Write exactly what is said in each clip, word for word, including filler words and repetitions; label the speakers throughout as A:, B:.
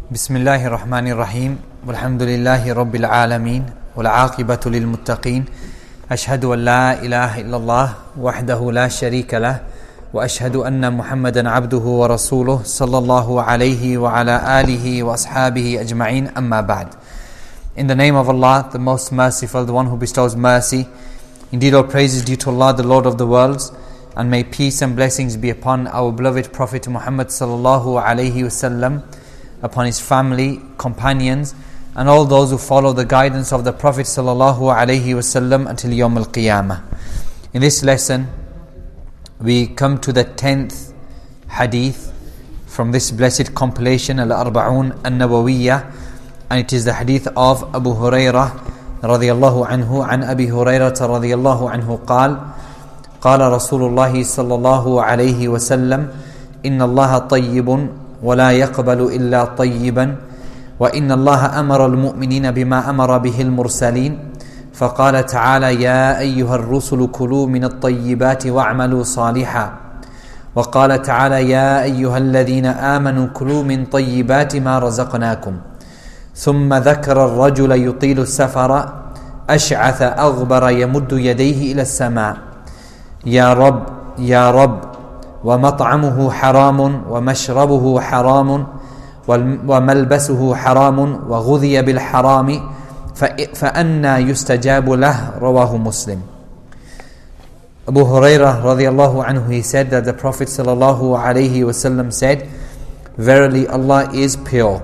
A: بسم الله الرحمن الرحيم والحمد لله رب العالمين والعاقبة للمتقين أشهد أن لا إله إلا الله وحده لا شريك له وأشهد أن محمدا عبده ورسوله صلى الله عليه وعلى آله وأصحابه أجمعين أما بعد. In the name of Allah, the most merciful, the one who bestows mercy. Indeed, all praise is due to Allah, the Lord of the worlds, and may peace and blessings be upon our beloved Prophet Muhammad sallallahu alaihi wasallam, upon his family, companions, and all those who follow the guidance of the Prophet sallallahu alaihi wasallam until Yawm al-Qiyamah. In this lesson, we come to the tenth hadith from this blessed compilation, Al-Arba'un An-Nawawiyyah, and it is the hadith of Abu Hurairah radiyallahu anhu, an Abi Hurairah radiyallahu anhu قال قال رسول الله صلى الله عليه وسلم إن الله طيب ولا يقبل إلا طيبا وإن الله أمر المؤمنين بما أمر به المرسلين فقال تعالى يا أيها الرسل كلوا من الطيبات واعملوا صالحا وقال تعالى يا أيها الذين آمنوا كلوا من طيبات ما رزقناكم ثم ذكر الرجل يطيل السفر أشعث أغبر يمد يديه إلى السماء يا رب يا رب ومطعمه حرام ومشربه حرام وملبسه حرام وغذي بالحرام فأنى يستجاب له رواه Muslim. Abu Hurairah radiyallahu anhu, he said that the Prophet sallallahu alaihi wasallam said, verily Allah is pure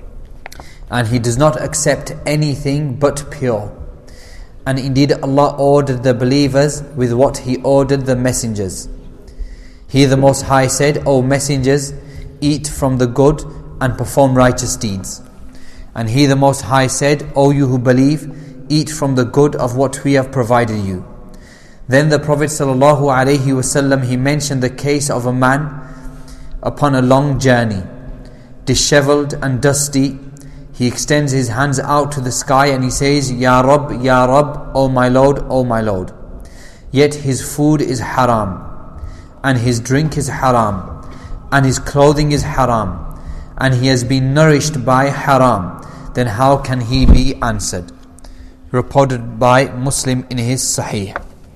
A: and He does not accept anything but pure, and indeed Allah ordered the believers with what He ordered the messengers. He the Most High said, O messengers, eat from the good and perform righteous deeds. And He the Most High said, O you who believe, eat from the good of what we have provided you. Then the Prophet sallallahu alaihi wasallam, he mentioned the case of a man upon a long journey, dishevelled and dusty. He extends his hands out to the sky and he says, Ya Rabb, Ya Rabb, O my Lord, O my Lord. Yet his food is haram, and his drink is haram, and his clothing is haram, and he has been nourished by haram. Then how can he be answered? Reported by Muslim in his Sahih.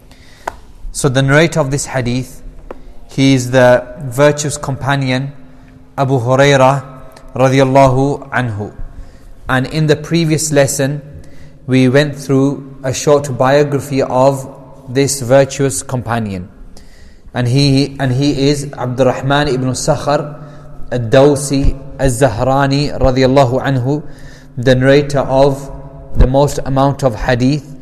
A: So the narrator of this hadith, he is the virtuous companion Abu Hurairah radiyallahu anhu. And in the previous lesson, we went through a short biography of this virtuous companion. And he and he is Abdurrahman ibn Sakhar al-Dawsi al-Zahrani radiyallahu anhu, the narrator of the most amount of hadith,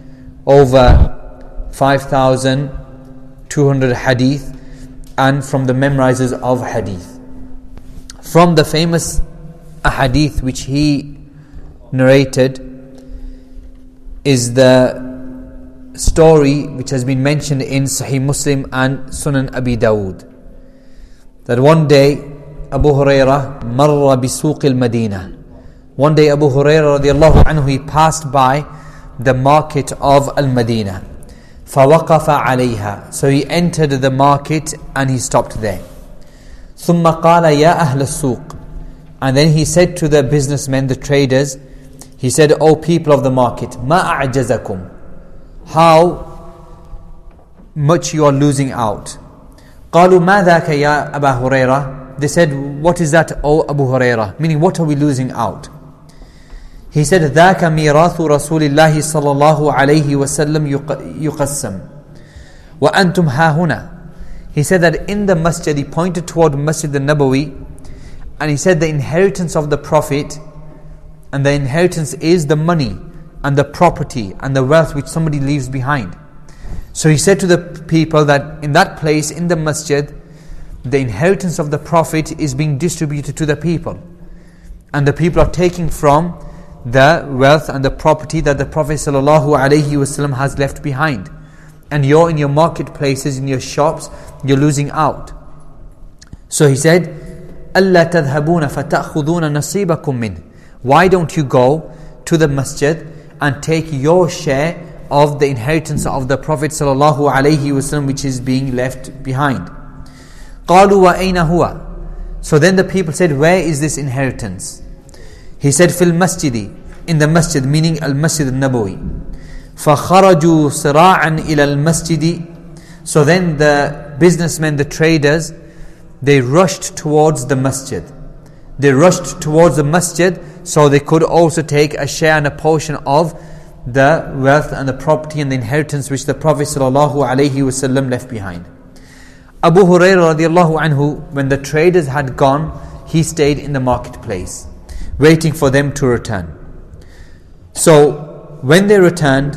A: over five thousand two hundred hadith, and from the memorizers of hadith. From the famous hadith which he narrated is the story which has been mentioned in Sahih Muslim and Sunan Abi Dawud, that one day Abu Hurairah marra bisuq al-Madinah. One day Abu Hurairah radiyallahu anhu, he passed by the market of Al-Madinah. فَوَقَفَ عَلَيْهَا. So he entered the market and he stopped there. ثُمَّ قَالَ يَا أَهْلَ السُّوقِ. And then he said to the businessmen, the traders, he said, O people of the market, مَا أَعْجَزَكُمْ. How much you are losing out. قَالُوا مَا ذَاكَ يَا أَبَا هُرَيْرَةَ. They said, what is that, O Abu Hurairah? Meaning, what are we losing out? He said, ذَاكَ مِيرَاثُ رَسُولِ اللَّهِ صَلَّى اللَّهُ عَلَيْهِ وَسَلَّمْ يُقَسَّمْ وَأَنْتُمْ هَا هُنَا. He said that in the masjid, he pointed toward Masjid al-Nabawi, and he said the inheritance of the Prophet, and the inheritance is the money and the property and the wealth which somebody leaves behind. So he said to the people that in that place, in the masjid, the inheritance of the Prophet is being distributed to the people, and the people are taking from the wealth and the property that the Prophet sallallahu alaihi wasallam has left behind, and you're in your marketplaces, in your shops, you're losing out. So he said, أَلَّا تَذْهَبُونَ فَتَأْخُذُونَ نَصِيبَكُم مِّنْهِ. Why don't you go to the masjid and take your share of the inheritance of the Prophet sallallahu alaihi wasallam which is being left behind? قَالُوا وَأَيْنَ هُوَ. So then the people said, where is this inheritance? He said, fil masjidi, in the masjid, meaning al-masjid al-nabawi. فَخَرَجُوا صِرَاعًا إِلَى الْمَسْجِدِ. So then the businessmen, the traders, they rushed towards the masjid. They rushed towards the masjid so they could also take a share and a portion of the wealth and the property and the inheritance which the Prophet ﷺ left behind. Abu Hurairah radiallahu anhu, when the traders had gone, he stayed in the marketplace, waiting for them to return. So when they returned,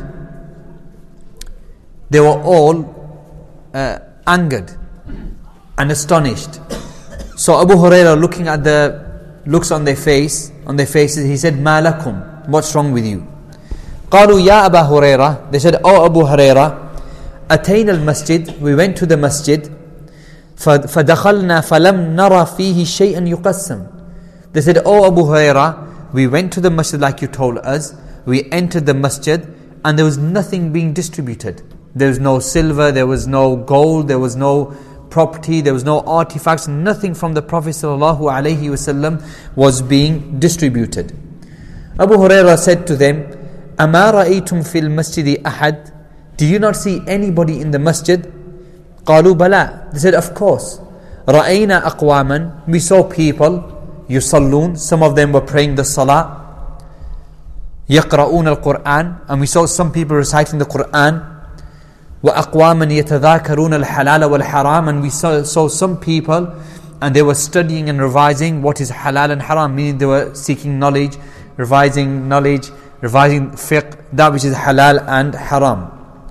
A: they were all uh, angered and astonished. So Abu Hurairah, looking at the looks on their face, on their faces, he said, "Ma lakum? What's wrong with you?" قالوا يا أبا هريرة. They said, "Oh Abu Hurairah, أتينا المسجد. We went to the masjid. فدخلنا فلم نرى فيه شيئا يقسم." They said, "Oh Abu Hurairah, we went to the masjid like you told us. We entered the masjid and there was nothing being distributed. There was no silver, there was no gold, there was no property, there was no artifacts, nothing from the Prophet ﷺ was being distributed." Abu Hurairah said to them, أَمَا رَأَيْتُمْ فِي الْمَسْجِدِ أَحَدٍ. Did you not see anybody in the masjid? قَالُوا بَلَى. They said, "Of course." رَأَيْنَا أَقْوَامًا. We saw people, يُصَلُّونَ. Some of them were praying the salah. يَقْرَؤُونَ الْقُرْآنِ. And we saw some people reciting the Qur'an. وَأَقْوَامًا يَتَذَاكَرُونَ الْحَلَالَ وَالْحَرَامَ. And we saw, saw some people and they were studying and revising what is halal and haram, meaning they were seeking knowledge, revising knowledge, revising fiqh, that which is halal and haram.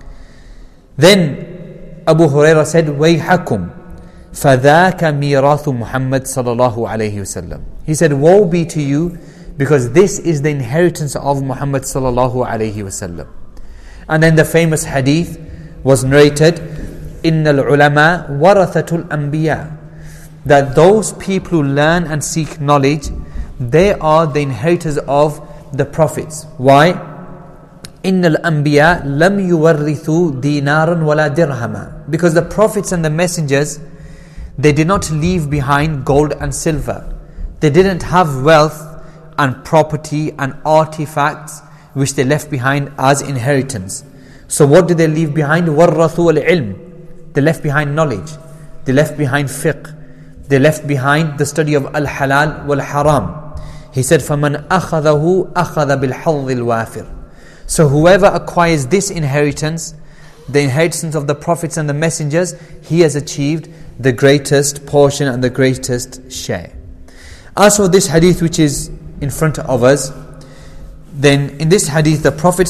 A: Then Abu Hurairah said, وَيْحَكُمْ فَذَاكَ مِيرَاثُ مُحَمَّدٍ صَلَى اللَّهُ عَلَيْهِ وسلم. He said, "Woe be to you, because this is the inheritance of Muhammad sallallahu alayhi wasallam." And then the famous hadith was narrated, إِنَّ الْعُلَمَاء وَرَثَةُ الْأَنْبِيَاءِ. That those people who learn and seek knowledge, they are the inheritors of the prophets. Why? إِنَّ الْأَنْبِيَاء لَمْ يُوَرِّثُوا دِينَارًا وَلَا دِرْهَمًا. Because the prophets and the messengers, they did not leave behind gold and silver. They didn't have wealth and property and artifacts which they left behind as inheritance. So what did they leave behind? وَرَّثُوا الْعِلْمِ. They left behind knowledge. They left behind fiqh. They left behind the study of al-halal wal-haram. He said, فَمَنْ أَخَذَهُ أَخَذَ بِالْحَظِّ الْوَافِرِ. So whoever acquires this inheritance, the inheritance of the prophets and the messengers, he has achieved the greatest portion and the greatest share. As for this hadith which is in front of us, then in this hadith the Prophet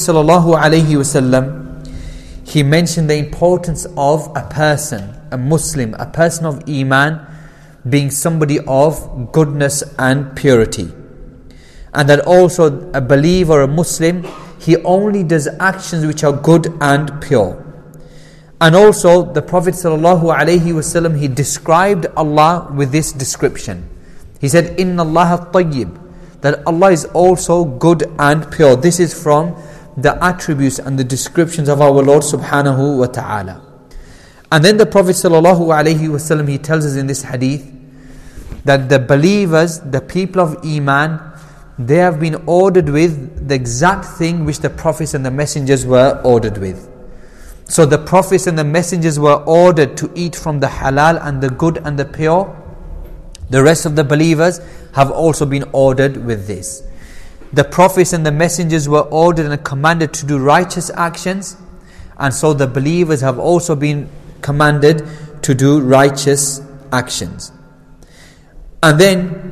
A: ﷺ, he mentioned the importance of a person, a Muslim, a person of Iman, being somebody of goodness and purity. And that also a believer, a Muslim, he only does actions which are good and pure. And also the Prophet ﷺ, he described Allah with this description. He said, إِنَّ اللَّهَ الطَّيِّبِ. That Allah is also good and pure. This is from the attributes and the descriptions of our Lord subhanahu wa ta'ala. And then the Prophet ﷺ, he tells us in this hadith that the believers, the people of Iman, they have been ordered with the exact thing which the prophets and the messengers were ordered with. So the prophets and the messengers were ordered to eat from the halal and the good and the pure. The rest of the believers have also been ordered with this. The prophets and the messengers were ordered and commanded to do righteous actions, and so the believers have also been commanded to do righteous actions. And then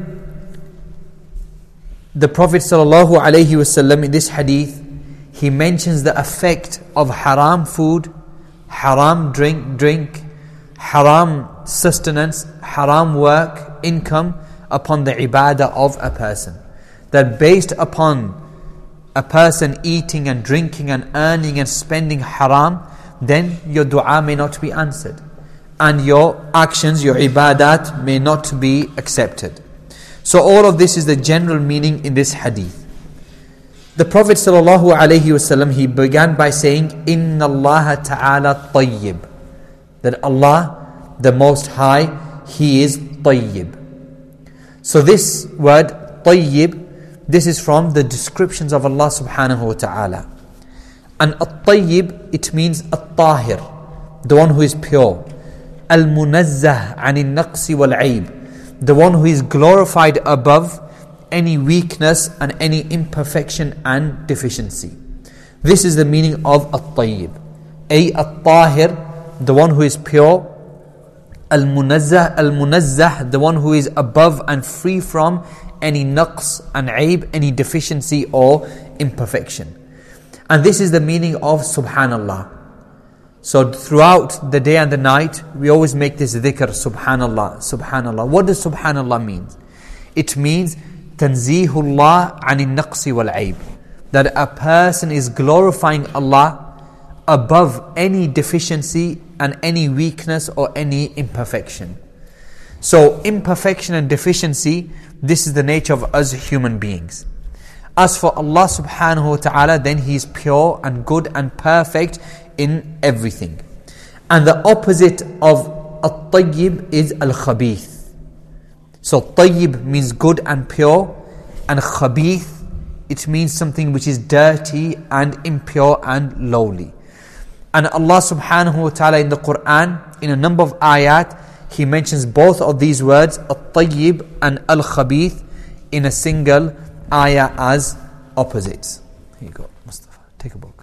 A: the Prophet ﷺ in this hadith, he mentions the effect of haram food, haram drink, drink, haram sustenance, haram work, income upon the ibadah of a person. That based upon a person eating and drinking and earning and spending haram, then your dua may not be answered. And your actions, your ibadat may not be accepted. So all of this is the general meaning in this hadith. The Prophet ﷺ, he began by saying, إِنَّ اللَّهَ تَعَالَى طَيِّبٌ. That Allah, the Most High, He is طيب. So this word طيب This is from the descriptions of Allah subhanahu wa ta'ala. And at-tayyib, it means at-tahir, the one who is pure. Al-munazzah anil naqsi wal-aib, the one who is glorified above any weakness and any imperfection and deficiency. This is the meaning of at-tayyib. A at-tahir, the one who is pure. Al-munazzah, al-munazzah, the one who is above and free from any naqs and aib, any deficiency or imperfection. And this is the meaning of Subhanallah. So throughout the day and the night, we always make this dhikr, Subhanallah, Subhanallah. What does Subhanallah mean? It means Tanzihullah anil naqsi wal aib, that a person is glorifying Allah above any deficiency and any weakness or any imperfection. So imperfection and deficiency, this is the nature of us human beings. As for Allah subhanahu wa ta'ala, then He is pure and good and perfect in everything. And the opposite of at-tayyib is al-khabith. So tayyib means good and pure, and khabith, it means something which is dirty and impure and lowly. And Allah subhanahu wa ta'ala in the Quran, in a number of ayat, He mentions both of these words, at-tayyib and al-khabith, in a single ayah as opposites. Here you go, Mustafa, take a book.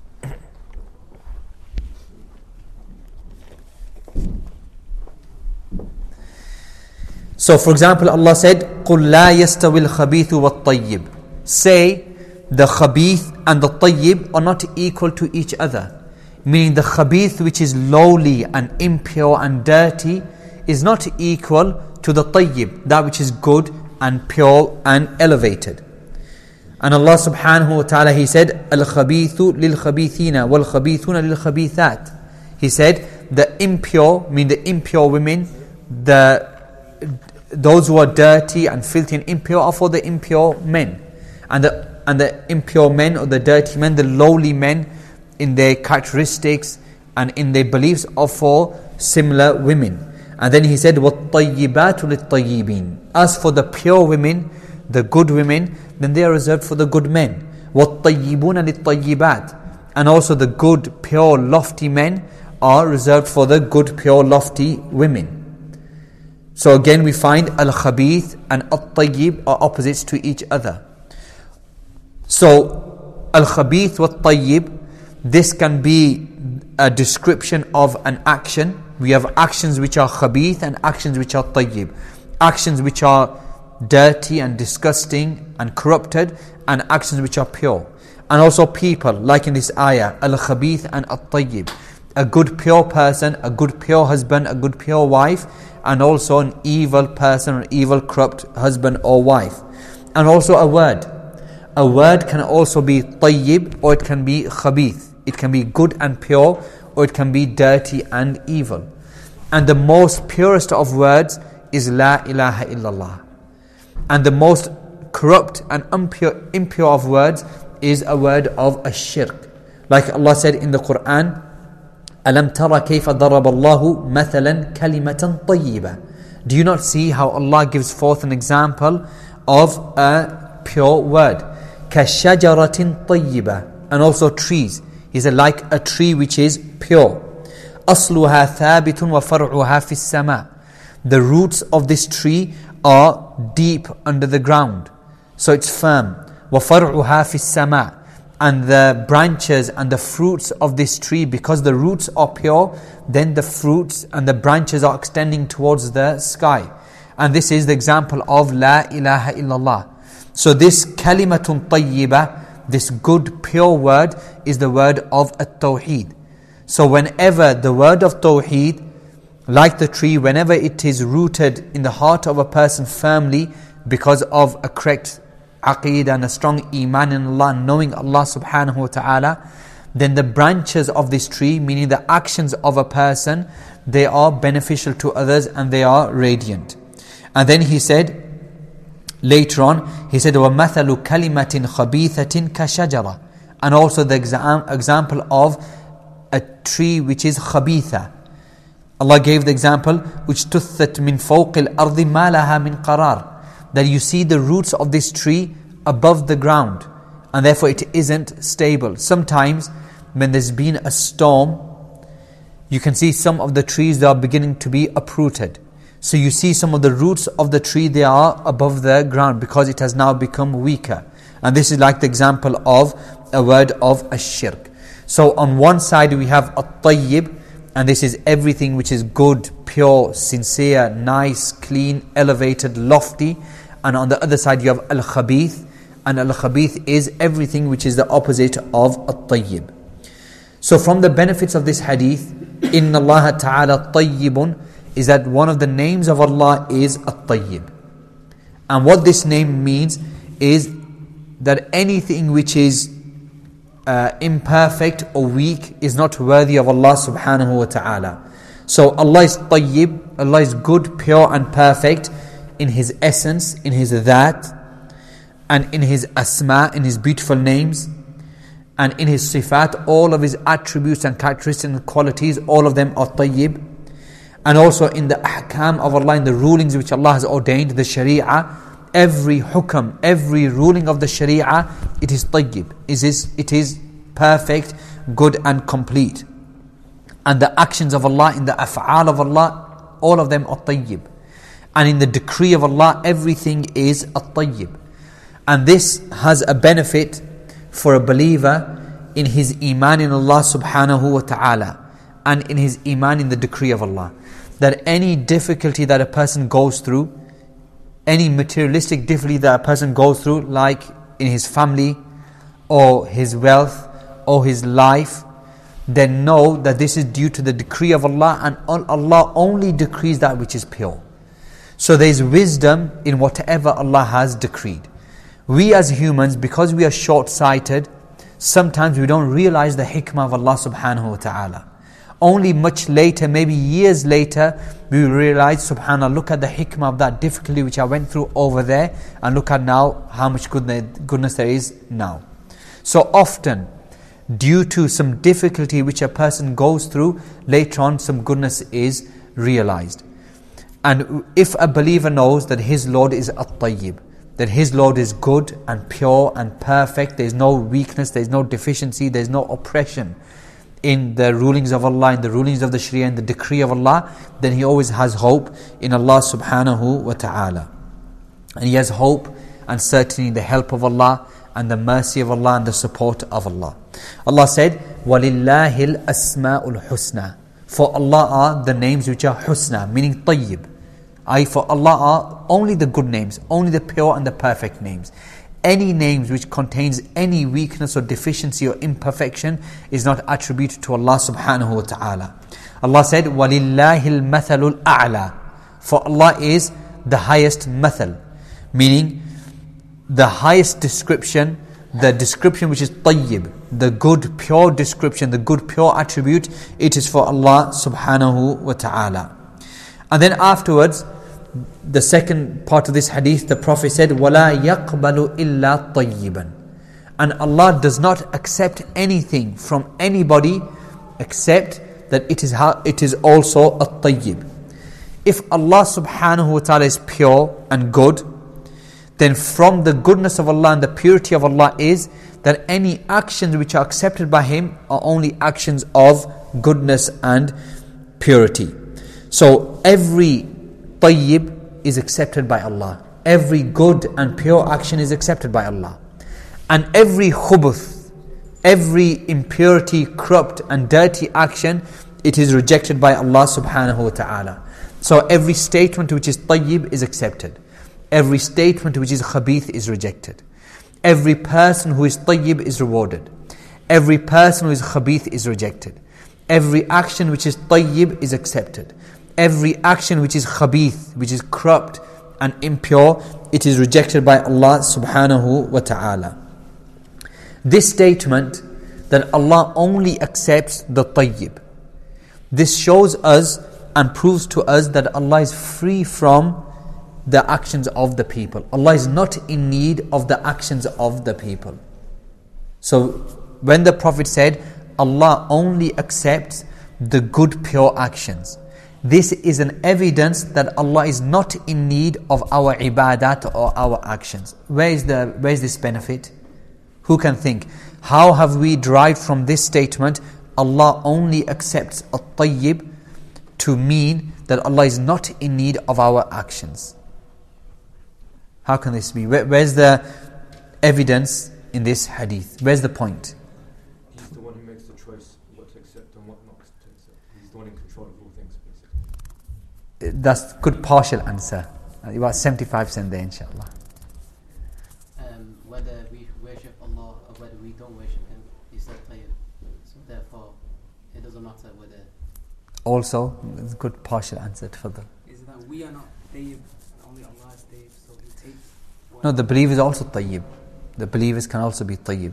A: So for example, Allah said, قُلْ لَا يَسْتَوِي الْخَبِيثُ وَالطَّيِّبُ. Say, the khabith and the tayyib are not equal to each other. Meaning the khabith, which is lowly and impure and dirty, is not equal to the tayyib, that which is good and pure and elevated. And Allah subhanahu wa ta'ala, He said, Al-khabithu lil-khabithina wal-khabithuna lil-khabithat. He said, the impure, mean the impure women, the those who are dirty and filthy and impure are for the impure men. And the, and the impure men or the dirty men, the lowly men in their characteristics and in their beliefs are for similar women. And then He said, وَالطَّيِّبَاتُ لِلطَّيِّبِينَ. As for the pure women, the good women, then they are reserved for the good men. وَالطَّيِّبُونَ لِلطَّيِّبَاتِ. And also the good, pure, lofty men are reserved for the good, pure, lofty women. So again we find al-khabith and at-tayyib are opposites to each other. So al-khabith wa at-tayyib, this can be a description of an action. We have actions which are khabith and actions which are tayyib. Actions which are dirty and disgusting and corrupted, and actions which are pure. And also people, like in this ayah, al-khabith and at-tayyib. A good pure person, a good pure husband, a good pure wife, and also an evil person, an evil corrupt husband or wife. And also a word. A word can also be tayyib or it can be khabith. It can be good and pure or it can be dirty and evil. And the most purest of words is La ilaha illallah. And the most corrupt and impure, impure of words is a word of ashirk. Like Allah said in the Quran, أَلَمْ تَرَ كَيْفَ ضَرَبَ اللَّهُ مَثَلًا كَلِمَةً طَيِّبًا. Do you not see how Allah gives forth an example of a pure word? كَشَجَرَةٍ طَيِّبًا. And also trees. He said like a tree which is pure. أَصْلُهَا ثَابِتٌ وَفَرْعُهَا فِي السَّمَاءِ. The roots of this tree are deep under the ground. So it's firm. وَفَرْعُهَا فِي السَّمَاءِ. And the branches and the fruits of this tree, because the roots are pure, then the fruits and the branches are extending towards the sky. And this is the example of La ilaha illallah. So this kalimatun tayyibah, this good pure word, is the word of at-tawheed. So whenever the word of tawheed, like the tree, whenever it is rooted in the heart of a person firmly because of a correct aqeedah and a strong iman in Allah, knowing Allah subhanahu wa ta'ala, then the branches of this tree, meaning the actions of a person, they are beneficial to others and they are radiant. And then he said, later on, he said, وَمَثَلُ كَلِمَةٍ خَبِيثَةٍ كَشَجَرَةٍ. And also the exam, example of a tree which is khabitha. Allah gave the example, which تُثَّتْ مِنْ فَوْقِ الْأَرْضِ مَا لَهَا مِنْ قَرَارٍ. That you see the roots of this tree above the ground, and therefore it isn't stable. Sometimes when there's been a storm, you can see some of the trees that are beginning to be uprooted. So you see some of the roots of the tree, they are above the ground because it has now become weaker. And this is like the example of a word of ash-shirk. So on one side we have at-tayyib, and this is everything which is good, pure, sincere, nice, clean, elevated, lofty. And on the other side you have al-khabith, and al-khabith is everything which is the opposite of at-tayyib. So from the benefits of this hadith, Inna Allah Ta'ala Tayyibun, is that one of the names of Allah is At-Tayyib. And what this name means is that anything which is uh, imperfect or weak is not worthy of Allah Subhanahu Wa Ta'ala. So Allah is Tayyib, Allah is good, pure and perfect in His essence, in His dhat, and in His asma, in His beautiful names, and in His sifat, all of His attributes and characteristics and qualities, all of them are tayyib. And also in the ahkam of Allah, in the rulings which Allah has ordained, the sharia, every hukam, every ruling of the sharia, it is tayyib. It is, it is perfect, good and complete. And the actions of Allah, in the af'al of Allah, all of them are tayyib. And in the decree of Allah, everything is at-tayyib. And this has a benefit for a believer in his iman in Allah subhanahu wa ta'ala, and in his iman in the decree of Allah. That any difficulty that a person goes through, any materialistic difficulty that a person goes through, like in his family, or his wealth, or his life, then know that this is due to the decree of Allah, and Allah only decrees that which is pure. So there is wisdom in whatever Allah has decreed. We as humans, because we are short-sighted, sometimes we don't realize the hikmah of Allah subhanahu wa ta'ala. Only much later, maybe years later, we will realize, subhanAllah, look at the hikmah of that difficulty which I went through over there, and look at now how much goodness there is now. So often, due to some difficulty which a person goes through, later on some goodness is realized. And if a believer knows that his Lord is at-tayyib, that his Lord is good and pure and perfect, there is no weakness, there is no deficiency, there is no oppression in the rulings of Allah, in the rulings of the Sharia, in the decree of Allah, then he always has hope in Allah subhanahu wa ta'ala. And he has hope and certainty in the help of Allah, and the mercy of Allah, and the support of Allah. Allah said, وَلِلَّهِ الْأَسْمَاءُ الْحُسْنَى. For Allah are the names which are husna, meaning tayyib. I, for Allah are only the good names, only the pure and the perfect names. Any names which contains any weakness or deficiency or imperfection is not attributed to Allah subhanahu wa ta'ala. Allah said, وَلِلَّهِ الْمَثَلُ الْأَعْلَى. For Allah is the highest mathal, meaning the highest description, the description which is tayyib, the good pure description, the good pure attribute, it is for Allah subhanahu wa ta'ala. And then afterwards, the second part of this hadith, the Prophet said, وَلَا يَقْبَلُ إِلَّا طَيِّبًا. And Allah does not accept anything from anybody except that it is how it is also a tayyib. If Allah subhanahu wa ta'ala is pure and good, then from the goodness of Allah and the purity of Allah is that any actions which are accepted by Him are only actions of goodness and purity. So every tayyib is accepted by Allah. Every good and pure action is accepted by Allah. And every khubuth, every impurity, corrupt and dirty action, it is rejected by Allah subhanahu wa ta'ala. So every statement which is tayyib is accepted. Every statement which is khabith is rejected. Every person who is tayyib is rewarded. Every person who is khabith is rejected. Every action which is tayyib is accepted. Every action which is khabith, which is corrupt and impure, it is rejected by Allah subhanahu wa ta'ala. This statement that Allah only accepts the tayyib, this shows us and proves to us that Allah is free from the actions of the people. Allah is not in need of the actions of the people. So when the Prophet said, Allah only accepts the good pure actions, this is an evidence that Allah is not in need of our ibadat or our actions. Where is the where is this benefit? Who can think? How have we derived from this statement, Allah only accepts at-tayyib, to mean that Allah is not in need of our actions? How can this be? Where, where's the evidence in this hadith? Where's the point?
B: He's the one who makes the choice what to accept and what not to accept. He's the one in control of all things, basically.
A: That's a good partial answer. About seventy-five percent there, inshallah.
C: Um, whether we worship Allah or whether we don't worship Him, He said tayyib. So therefore, it doesn't matter whether.
A: Also, it's a good partial answer for them.
D: Is that we are not tayyib, only Allah is tayyib, so He takes.
A: No, the believers also tayyib. The believers can also be tayyib.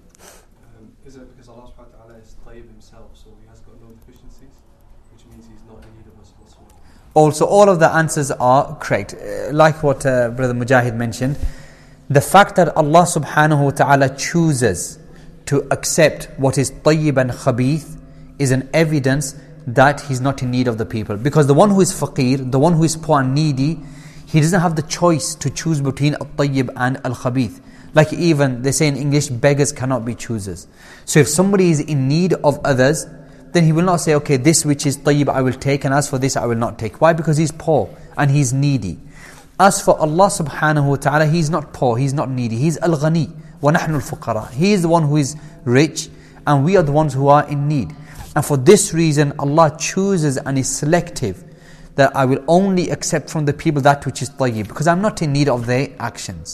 B: Um, is it because Allah subhanahu wa ta'ala is tayyib himself, so he has got no deficiencies, which means he's not in need of us whatsoever?
A: Also, all of the answers are correct. Uh, like what uh, Brother Mujahid mentioned, the fact that Allah subhanahu wa ta'ala chooses to accept what is tayyib and khabith is an evidence that He's not in need of the people. Because the one who is faqir, the one who is poor and needy, he doesn't have the choice to choose between al-tayyib and al-khabith. Like even, they say in English, beggars cannot be choosers. So if somebody is in need of others, then he will not say, okay, this which is tayyib I will take, and as for this I will not take. Why? Because he's poor and he's needy. As for Allah subhanahu wa ta'ala, He's not poor, He's not needy. He's al-ghani, wa nahnu al-fuqara. He is the one who is rich, and we are the ones who are in need. And for this reason, Allah chooses and is selective, that I will only accept from the people that which is tayyib, because I'm not in need of their actions.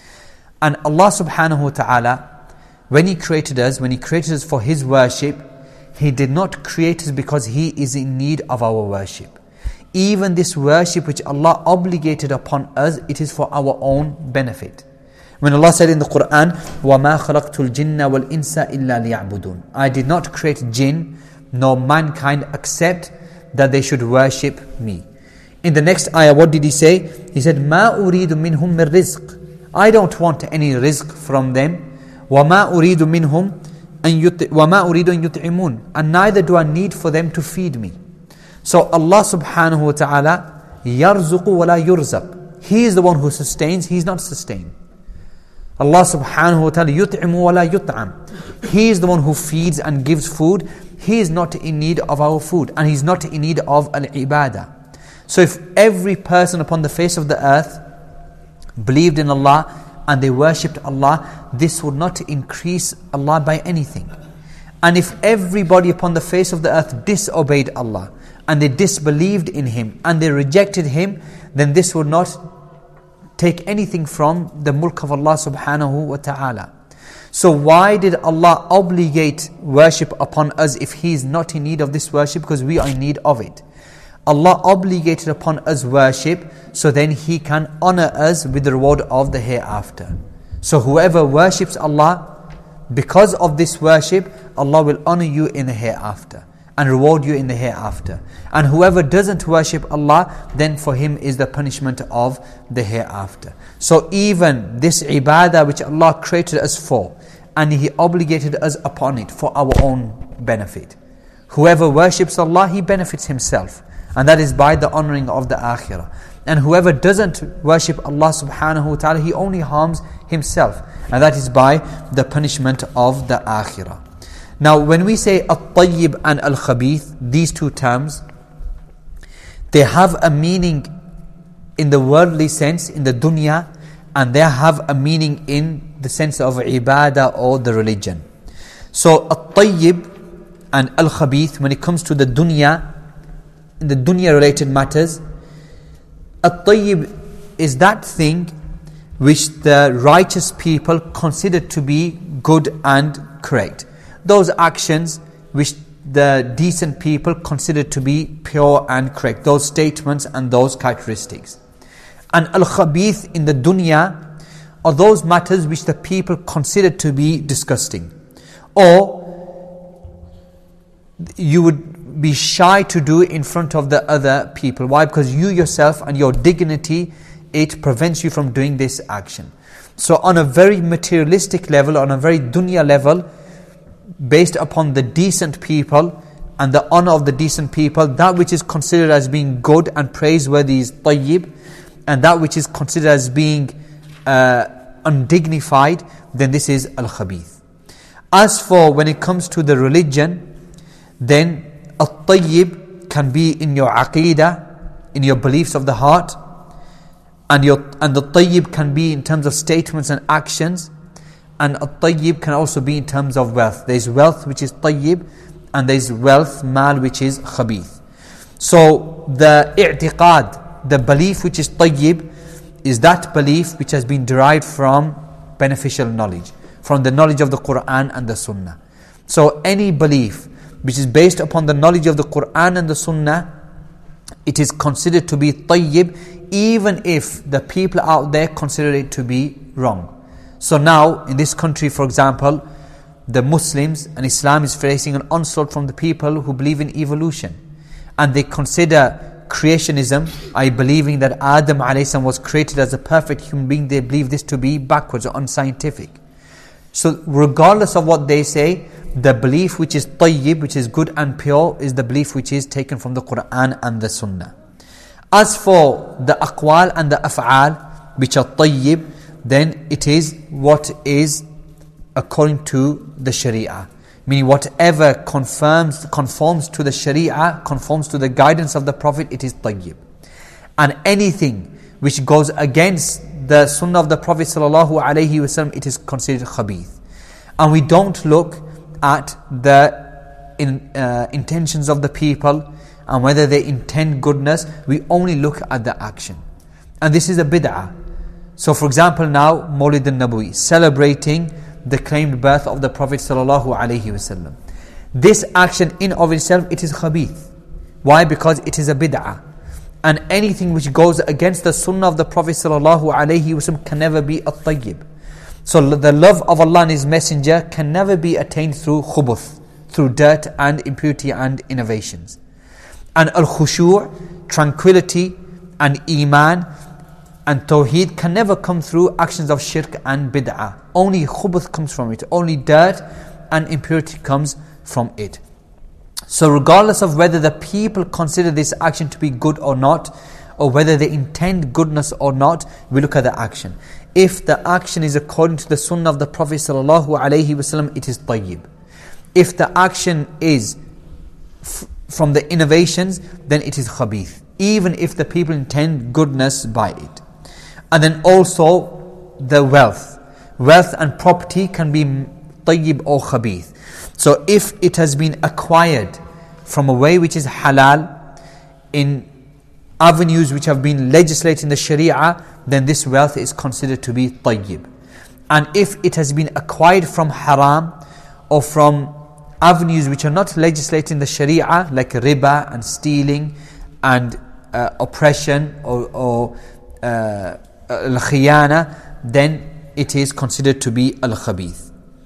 A: And Allah subhanahu wa ta'ala, when He created us, when He created us for His worship, He did not create us because He is in need of our worship. Even this worship which Allah obligated upon us, it is for our own benefit. When Allah said in the Quran, وَمَا خَلَقْتُ الْجِنَّ وَالْإِنسَ إِلَّا لِيَعْبُدُونَ, I did not create jinn nor mankind except that they should worship me. In the next ayah, what did He say? He said, مَا أُرِيدُ مِنْهُمْ مِنْ رِزْقٍ, I don't want any rizq from them. وَمَا أُرِيدُ مِنْهُمْ أَن يُطْ وَمَا أُرِيدُ أن يُطْعِمُونَ, and neither do I need for them to feed me. So Allah subhanahu wa ta'ala, يَرْزُقُ وَلَا يُرْزَقُ, He is the one who sustains, He is not sustained. Allah subhanahu wa ta'ala, يُطْعِمُ وَلَا يُطْعَمُ, He is the one who feeds and gives food. He is not in need of our food, and He's not in need of al-ibadah. So if every person upon the face of the earth believed in Allah and they worshipped Allah, this would not increase Allah by anything. And if everybody upon the face of the earth disobeyed Allah and they disbelieved in Him and they rejected Him, then this would not take anything from the mulk of Allah subhanahu wa ta'ala. So why did Allah obligate worship upon us if He is not in need of this worship? Because we are in need of it. Allah obligated upon us worship, so then He can honor us with the reward of the hereafter. So whoever worships Allah, because of this worship, Allah will honor you in the hereafter and reward you in the hereafter. And whoever doesn't worship Allah, then for him is the punishment of the hereafter. So even this ibadah which Allah created us for, and He obligated us upon it for our own benefit. Whoever worships Allah, he benefits himself, and that is by the honouring of the akhirah. And whoever doesn't worship Allah subhanahu wa ta'ala, he only harms himself, and that is by the punishment of the akhirah. Now when we say at-tayyib and al-khabith, these two terms, they have a meaning in the worldly sense, in the dunya, and they have a meaning in the sense of ibadah or the religion. So at-tayyib and al-khabith, when it comes to the dunya, in the dunya related matters, at-tayyib is that thing which the righteous people consider to be good and correct. Those actions which the decent people consider to be pure and correct. Those statements and those characteristics. And al-khabith in the dunya are those matters which the people consider to be disgusting, or you would be shy to do in front of the other people. Why? Because you yourself and your dignity, it prevents you from doing this action. So on a very materialistic level, on a very dunya level, based upon the decent people and the honor of the decent people, that which is considered as being good and praiseworthy is tayyib, and that which is considered as being uh, undignified, then this is al-khabith. As for when it comes to the religion, then al-tayyib can be in your aqeedah, in your beliefs of the heart, and your and the tayyib can be in terms of statements and actions, and al-tayyib can also be in terms of wealth. There is wealth which is tayyib, and there is wealth, mal, which is khabith. So the i'tiqad, the belief which is tayyib, is that belief which has been derived from beneficial knowledge, from the knowledge of the Qur'an and the Sunnah. So any belief which is based upon the knowledge of the Qur'an and the Sunnah, it is considered to be tayyib, even if the people out there consider it to be wrong. So now, in this country, for example, the Muslims and Islam is facing an onslaught from the people who believe in evolution. And they consider creationism, I believing that Adam alayhi salam was created as a perfect human being, they believe this to be backwards or unscientific. So regardless of what they say, the belief which is tayyib, which is good and pure, is the belief which is taken from the Qur'an and the Sunnah. As for the aqwal and the af'al, which are tayyib, then it is what is according to the Sharia. Meaning whatever confirms, conforms to the Sharia, conforms to the guidance of the Prophet, it is tayyib. And anything which goes against the Sunnah of the Prophet sallallahu alaihi wasallam, it is considered khabith. And we don't look at the in, uh, intentions of the people and whether they intend goodness. We only look at the action. And this is a bid'ah. So for example now, Mawlid al-Nabawi, celebrating the claimed birth of the Prophet sallallahu alaihi wasallam. This action in of itself, it is khabith. Why? Because it is a bid'ah. And anything which goes against the sunnah of the Prophet sallallahu alaihi wasallam can never be a tayyib. So the love of Allah and His Messenger can never be attained through khubuth, through dirt and impurity and innovations. And al-khushu', tranquility and iman and tawheed can never come through actions of shirk and bid'ah. Only khubuth comes from it. Only dirt and impurity comes from it. So regardless of whether the people consider this action to be good or not, or whether they intend goodness or not, we look at the action. If the action is according to the sunnah of the Prophet sallallahu alaihi wasallam, it is tayyib. If the action is f- from the innovations, then it is khabith, even if the people intend goodness by it. And then also the wealth. Wealth and property can be tayyib or khabith. So if it has been acquired from a way which is halal, in avenues which have been legislated in the Sharia, then this wealth is considered to be tayyib. And if it has been acquired from haram or from avenues which are not legislated in the Sharia, like riba and stealing and uh, oppression or, or uh, al-khiyana, then it is considered to be al-khabith.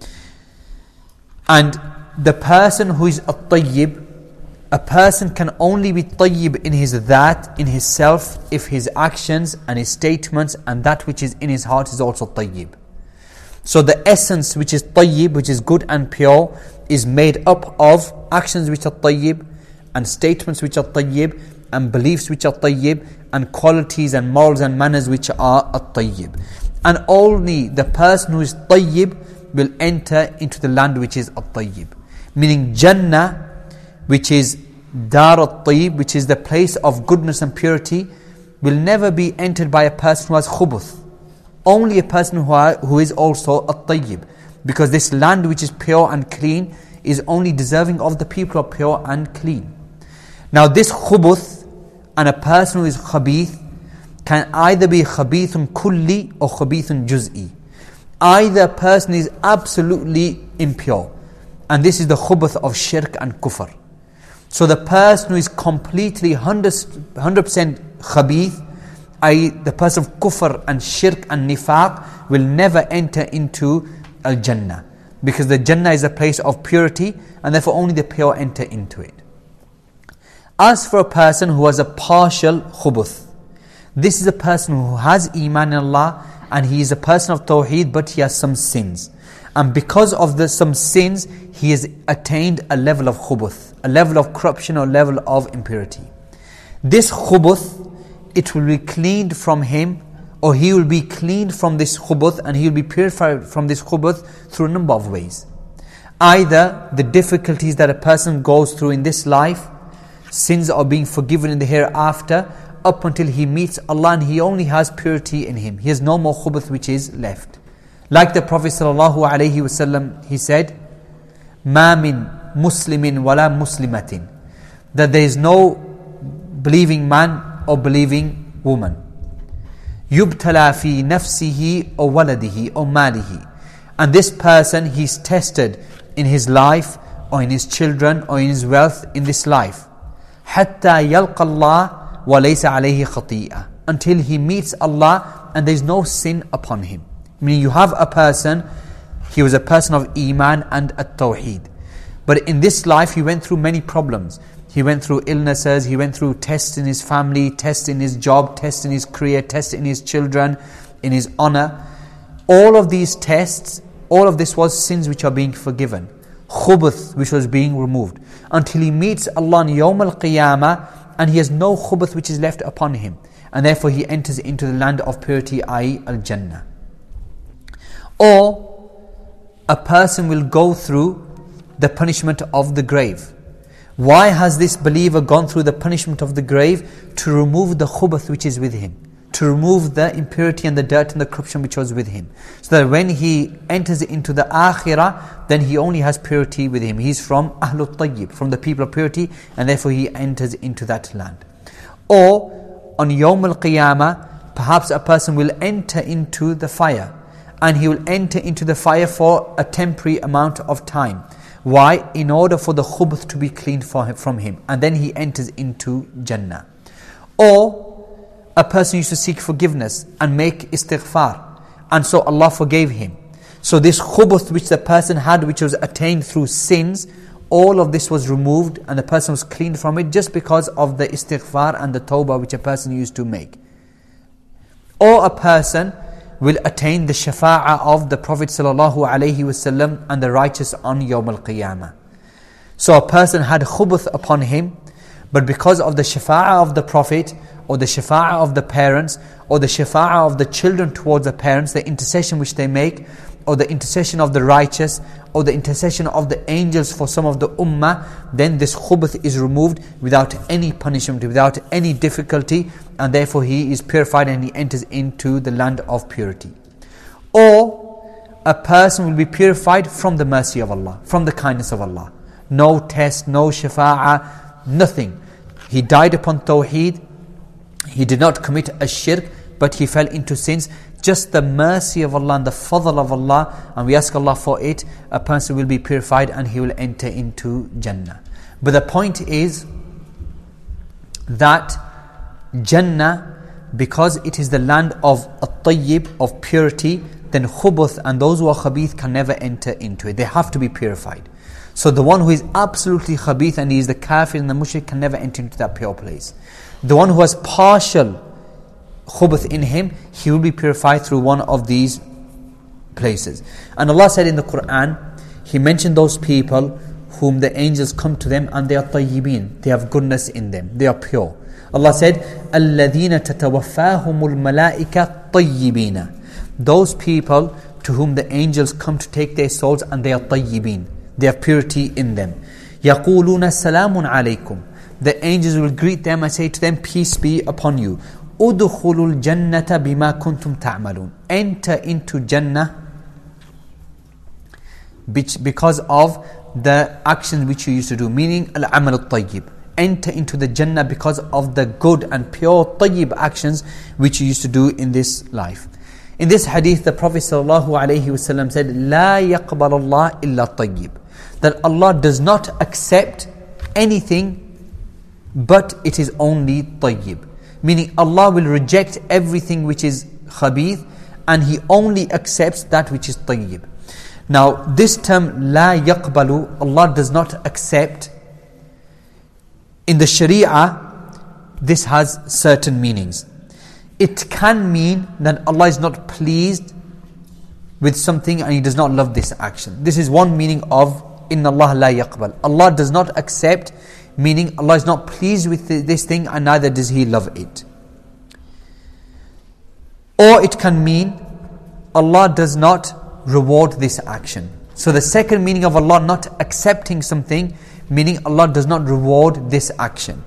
A: And the person who is a tayyib, a person can only be tayyib in his that, in his self, if his actions and his statements and that which is in his heart is also tayyib. So the essence which is tayyib, which is good and pure, is made up of actions which are tayyib, and statements which are tayyib, and beliefs which are tayyib, and qualities and morals and manners which are a tayyib. And only the person who is tayyib will enter into the land which is a tayyib. Meaning Jannah, which is Dar al-Tayyib, which is the place of goodness and purity, will never be entered by a person who has khubuth. Only a person who, are, who is also a tayyib. Because this land which is pure and clean is only deserving of the people who are pure and clean. Now this khubuth and a person who is khabith can either be khabithun kulli or khabithun juz'i. Either a person is absolutely impure, and this is the khubuth of shirk and kufr. So the person who is completely one hundred percent khabith, that is the person of kufr and shirk and nifaq, will never enter into al-Jannah. Because the Jannah is a place of purity, and therefore only the pure enter into it. As for a person who has a partial khubuth, this is a person who has iman in Allah, and he is a person of tawheed, but he has some sins. And because of the some sins, he has attained a level of khubuth, a level of corruption or level of impurity. This khubuth, it will be cleaned from him, or he will be cleaned from this khubuth, and he will be purified from this khubuth through a number of ways. Either the difficulties that a person goes through in this life, sins are being forgiven in the hereafter, up until he meets Allah and he only has purity in him. He has no more khubuth which is left. Like the Prophet sallallahu alaihi wasallam, he said, "Ma min muslimin wala muslimatin," that there is no believing man or believing woman. Yubtala fi nafsihi or waladihi or malihi. And this person, he's tested in his life or in his children or in his wealth in this life. Hatta yalqa Allah wa laysa alayhi khati'ah. Until he meets Allah and there is no sin upon him. Meaning you have a person, he was a person of Iman and at-Tawheed. But in this life he went through many problems. He went through illnesses, he went through tests in his family, tests in his job, tests in his career, tests in his children, in his honor. All of these tests, all of this was sins which are being forgiven. Khubuth which was being removed. Until he meets Allah on Yawm al-Qiyamah and he has no khubuth which is left upon him. And therefore he enters into the land of purity, that is Al-Jannah. Or a person will go through the punishment of the grave. Why has this believer gone through the punishment of the grave? To remove the khubuth which is with him. To remove the impurity and the dirt and the corruption which was with him. So that when he enters into the akhirah, then he only has purity with him. He's from Ahlul Tayyib, from the people of purity, and therefore he enters into that land. Or on Yawm al-Qiyamah, perhaps a person will enter into the fire. And he will enter into the fire for a temporary amount of time. Why? In order for the khubuth to be cleaned for him, from him. And then he enters into Jannah. Or a person used to seek forgiveness and make istighfar. And so Allah forgave him. So this khubuth which the person had, which was attained through sins, all of this was removed and the person was cleaned from it just because of the istighfar and the tawbah which a person used to make. Or a person will attain the shafa'ah of the Prophet sallallahu alaihi wasallam and the righteous on Yawm al-Qiyamah. So a person had khubuth upon him, but because of the shafa'ah of the Prophet, or the shafa'ah of the parents, or the shafa'ah of the children towards the parents, the intercession which they make, or the intercession of the righteous, or the intercession of the angels for some of the ummah, then this khubuth is removed without any punishment, without any difficulty, and therefore he is purified and he enters into the land of purity. Or a person will be purified from the mercy of Allah, from the kindness of Allah. No test, no shafa'ah, nothing. He died upon tawheed, he did not commit a shirk, but he fell into sins. Just the mercy of Allah and the fadl of Allah, and we ask Allah for it, a person will be purified and he will enter into Jannah. But the point is that Jannah, because it is the land of at-tayyib, of purity, then khubuth and those who are khabith can never enter into it. They have to be purified. So the one who is absolutely khabith and he is the kafir and the mushrik can never enter into that pure place. The one who has partial khubuth in him, he will be purified through one of these places. And Allah said in the Quran, He mentioned those people whom the angels come to them and they are tayyibin, they have goodness in them, they are pure. Allah said, الَّذِينَ تَتَوَفَّاهُمُ الْمَلَائِكَةُ طَيِّبِينَ. Those people to whom the angels come to take their souls and they are tayyibin, they have purity in them. يَقُولُونَ سَلَامٌ عَلَيْكُمْ. The angels will greet them and say to them, peace be upon you. أُدْخُلُوا الْجَنَّةَ بِمَا كُنْتُمْ تَعْمَلُونَ. Enter into Jannah because of the actions which you used to do, meaning al-amal al-tayyib. Enter into the Jannah because of the good and pure tayyib actions which you used to do in this life. In this hadith, the Prophet ﷺ said, لا يقبل الله إلا طيب. That Allah does not accept anything but it is only tayyib. Meaning Allah will reject everything which is khabith and He only accepts that which is tayyib. Now this term la yaqbalu, Allah does not accept, in the Sharia this has certain meanings. It can mean that Allah is not pleased with something and He does not love this action. This is one meaning of Inna Allah la yaqbal. Allah does not accept, meaning Allah is not pleased with this thing and neither does He love it. Or it can mean Allah does not reward this action. So the second meaning of Allah not accepting something, meaning Allah does not reward this action.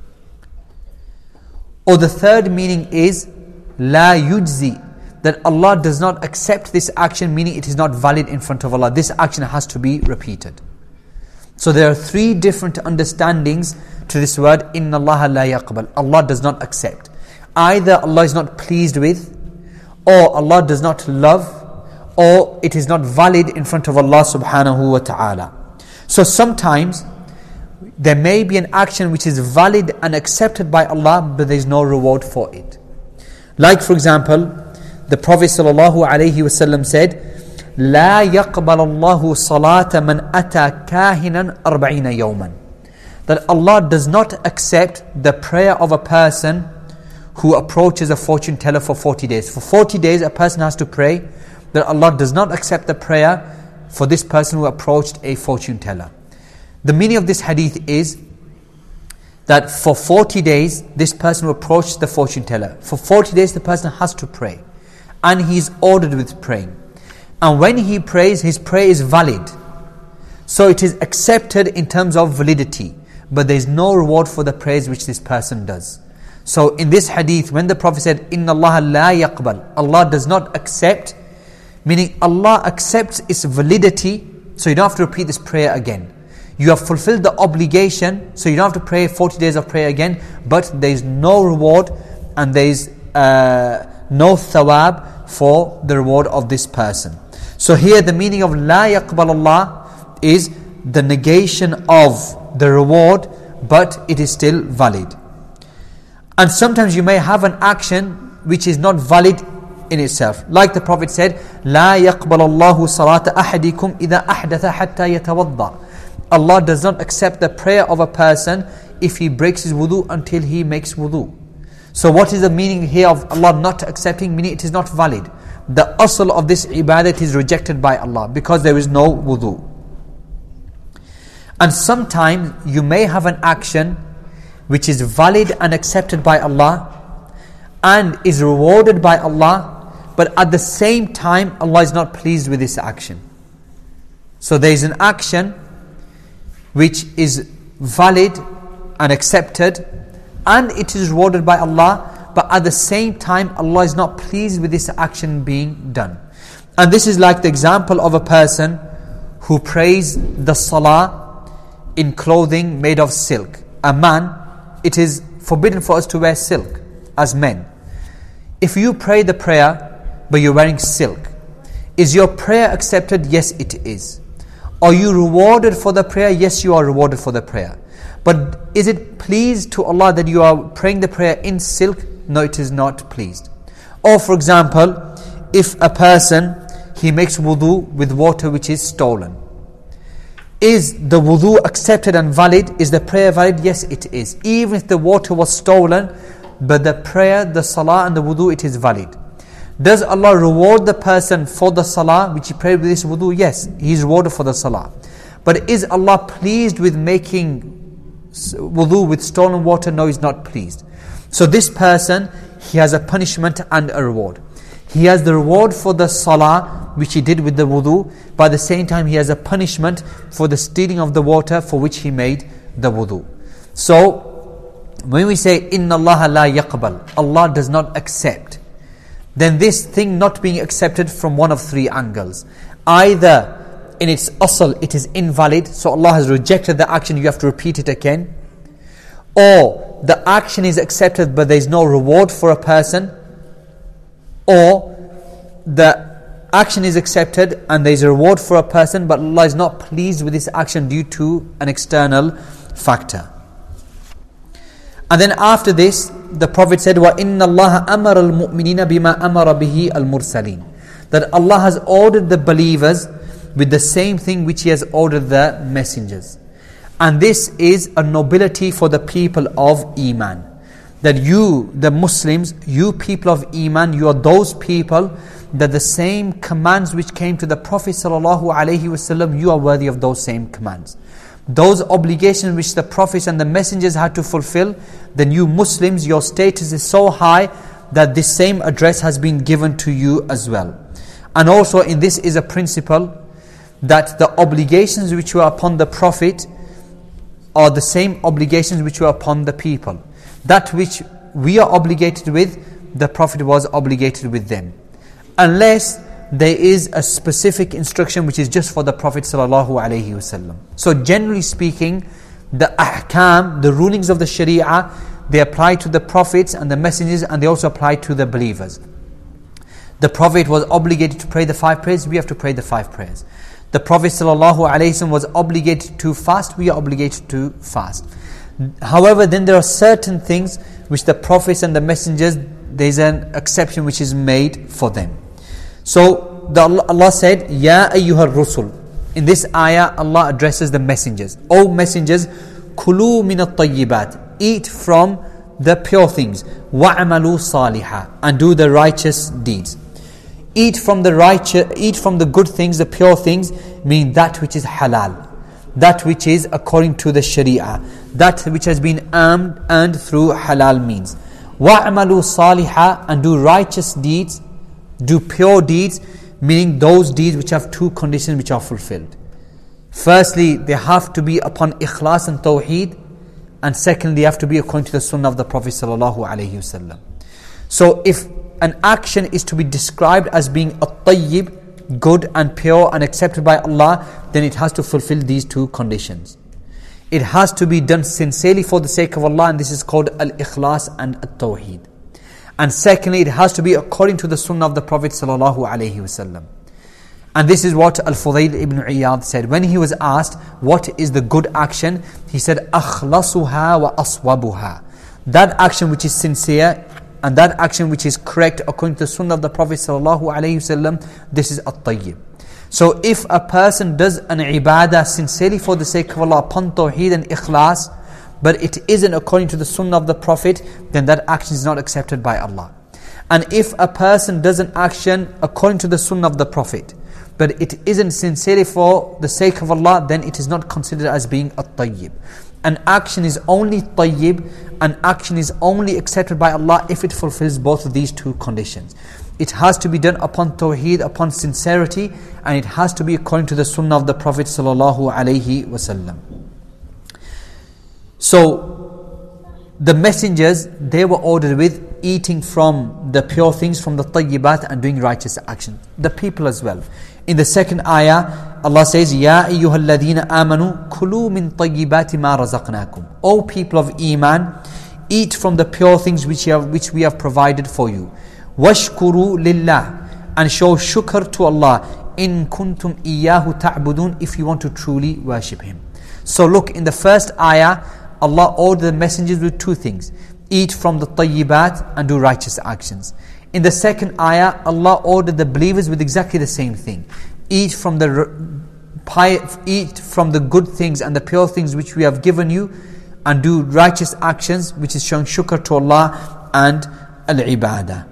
A: Or the third meaning is La yujzi, that Allah does not accept this action, meaning it is not valid in front of Allah. This action has to be repeated. So there are three different understandings to this word, Inna Allah la yaqbal. Allah does not accept. Either Allah is not pleased with, or Allah does not love, or it is not valid in front of Allah subhanahu wa ta'ala. So sometimes there may be an action which is valid and accepted by Allah, but there is no reward for it. Like for example, the Prophet sallallahu alaihi wasallam said, لا يقبل الله صلاة من أتى كاهنا أربعين يوما. That Allah does not accept the prayer of a person who approaches a fortune teller for forty days. For forty days a person has to pray, that Allah does not accept the prayer for this person who approached a fortune teller. The meaning of this hadith is that for forty days this person who approached the fortune teller, for forty days the person has to pray, and he is ordered with praying. And when he prays, his prayer is valid. So it is accepted in terms of validity, but there is no reward for the prayers which this person does. So in this hadith, when the Prophet said, Inna Allah la yaqbal, Allah does not accept, meaning Allah accepts its validity, so you don't have to repeat this prayer again. You have fulfilled the obligation, so you don't have to pray forty days of prayer again, but there is no reward and there is uh, no thawab for the reward of this person. So here the meaning of La yaqbal Allah is the negation of the reward, but it is still valid. And sometimes you may have an action which is not valid in itself. Like the Prophet said, لا يقبل الله صلاة أحدكم إذا أحدث حتى يتوضأ. Allah does not accept the prayer of a person if he breaks his wudu until he makes wudu. So what is the meaning here of Allah not accepting? Meaning it is not valid. The asl of this ibadat is rejected by Allah because there is no wudu. And sometimes you may have an action which is valid and accepted by Allah and is rewarded by Allah, but at the same time Allah is not pleased with this action. So there is an action which is valid and accepted and it is rewarded by Allah, but at the same time Allah is not pleased with this action being done. And this is like the example of a person who prays the salah in clothing made of silk. A man, it is forbidden for us to wear silk as men. If you pray the prayer but you're wearing silk, is your prayer accepted? Yes, it is. Are you rewarded for the prayer? Yes, you are rewarded for the prayer. But is it pleased to Allah that you are praying the prayer in silk? No, it is not pleased. Or for example, if a person, he makes wudu with water which is stolen. Is the wudu accepted and valid? Is the prayer valid? Yes, it is. Even if the water was stolen, but the prayer, the salah and the wudu, it is valid. Does Allah reward the person for the salah which he prayed with this wudu? Yes, he is rewarded for the salah. But is Allah pleased with making wudu with stolen water? No, He is not pleased. So this person, he has a punishment and a reward. He has the reward for the salah which he did with the wudu, but at the same time he has a punishment for the stealing of the water for which he made the wudu. So when we say Inna Allah la yaqbal, Allah does not accept, then this thing not being accepted from one of three angles. Either in its asl it is invalid, so Allah has rejected the action, you have to repeat it again. Or the action is accepted but there is no reward for a person. Or the action is accepted and there is a reward for a person, but Allah is not pleased with this action due to an external factor. And then after this, the Prophet said, وَإِنَّ اللَّهَ أَمَرَ الْمُؤْمِنِينَ بِمَا أَمَرَ بِهِ الْمُرْسَلِينَ. That Allah has ordered the believers with the same thing which He has ordered the messengers. And this is a nobility for the people of Iman. That you, the Muslims, you people of Iman, you are those people that the same commands which came to the Prophet ﷺ, you are worthy of those same commands. Those obligations which the Prophets and the Messengers had to fulfill, then you Muslims, your status is so high that this same address has been given to you as well. And also in this is a principle that the obligations which were upon the Prophet are the same obligations which were upon the people. That which we are obligated with, the Prophet was obligated with them. Unless there is a specific instruction which is just for the Prophet ﷺ. So generally speaking, the ahkam, the rulings of the Sharia, they apply to the Prophets and the Messengers, and they also apply to the believers. The Prophet was obligated to pray the five prayers, we have to pray the five prayers. The Prophet ﷺ was obligated to fast, we are obligated to fast. However, then there are certain things which the Prophets and the Messengers, there is an exception which is made for them. So the Allah said, Ya ayyuhar rusul. In this ayah, Allah addresses the messengers. O messengers, kulu minat tayyibat. Eat from the pure things. Wa'amalu salihah. And do the righteous deeds. Eat from the righteous, eat from the good things, the pure things, mean that which is halal. That which is according to the Sharia. That which has been earned, earned through halal means. Wa'amalu salihah. And do righteous deeds. Do pure deeds, meaning those deeds which have two conditions which are fulfilled. Firstly, they have to be upon ikhlas and tawheed, and secondly, they have to be according to the sunnah of the Prophet ﷺ. So if an action is to be described as being a tayyib, good and pure and accepted by Allah, then it has to fulfill these two conditions. It has to be done sincerely for the sake of Allah, and this is called al-ikhlas and al-tawheed. And secondly, it has to be according to the sunnah of the Prophet ﷺ. And this is what Al-Fudayl ibn Iyad said. When he was asked, what is the good action? He said, أَخْلَصُهَا وَأَصْوَبُهَا. That action which is sincere, and that action which is correct according to the sunnah of the Prophet ﷺ, this is at-tayyib. So if a person does an ibadah sincerely for the sake of Allah, upon tawheed and ikhlas, but it isn't according to the sunnah of the Prophet, then that action is not accepted by Allah. And if a person does an action according to the sunnah of the Prophet, but it isn't sincerely for the sake of Allah, then it is not considered as being a tayyib. An action is only tayyib, an action is only accepted by Allah if it fulfills both of these two conditions. It has to be done upon tawheed, upon sincerity, and it has to be according to the sunnah of the Prophet sallallahu alaihi wasallam. So, the messengers, they were ordered with eating from the pure things, from the tayyibat, and doing righteous action. The people as well. In the second ayah, Allah says, Ya ayyuhal ladhina amanu, kulu min tayyibati ma razaqnakum. O people of Iman, eat from the pure things which, you have, which we have provided for you. Washkuru lillah, and show shukr to Allah, in kuntum iyyahu ta'budun, if you want to truly worship Him. So look, in the first ayah, Allah ordered the messengers with two things. Eat from the tayyibat and do righteous actions. In the second ayah, Allah ordered the believers with exactly the same thing. Eat from the eat from the good things and the pure things which we have given you, and do righteous actions, which is showing shukr to Allah and al-ibadah.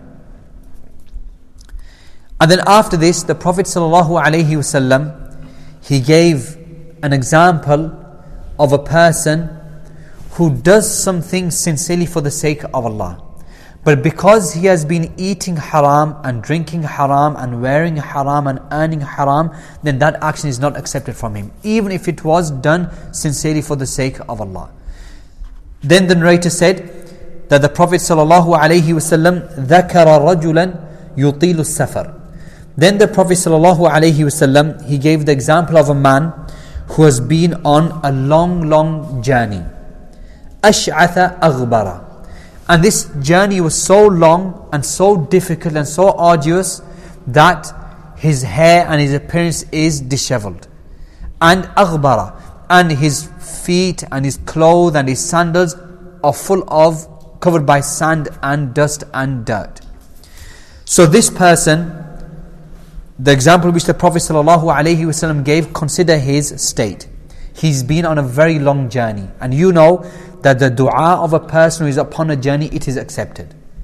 A: And then after this, the Prophet ﷺ, he gave an example of a person who does something sincerely for the sake of Allah. But because he has been eating haram and drinking haram and wearing haram and earning haram, then that action is not accepted from him, even if it was done sincerely for the sake of Allah. Then the narrator said that the Prophet ﷺ ذَكَرَ رَجُلًا يُطِيلُ السَّفَرِ. Then the Prophet ﷺ, he gave the example of a man who has been on a long, long journey. أَشْعَثَ أَغْبَرَ. And this journey was so long and so difficult and so arduous that his hair and his appearance is disheveled. And أَغْبَرَ. And his feet and his clothes and his sandals are full of, covered by sand and dust and dirt. So this person, the example which the Prophet ﷺ gave, consider his state. He's been on a very long journey. And you know that the dua of a person who is upon a journey, it is accepted.